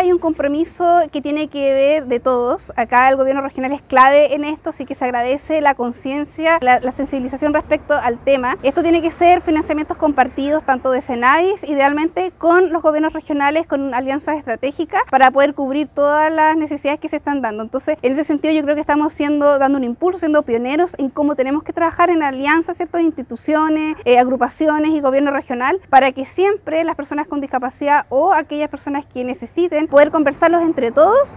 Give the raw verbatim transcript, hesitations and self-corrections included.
hay un compromiso que tiene que ver de todos. Acá el gobierno regional es clave en esto, así que se agradece la conciencia, la, la sensibilización respecto al tema. Esto tiene que ser financiamientos compartidos tanto de Senadis, idealmente con los gobiernos regionales, con alianzas estratégicas para poder cubrir todas las necesidades que se están dando. Entonces, en ese sentido yo creo que estamos siendo, dando un impulso, siendo pioneros en cómo tenemos que trabajar en alianzas, ¿cierto? Instituciones, eh, agrupaciones y gobierno regional para que siempre las personas con discapacidad o aquellas personas que necesiten poder conversarlos entre todos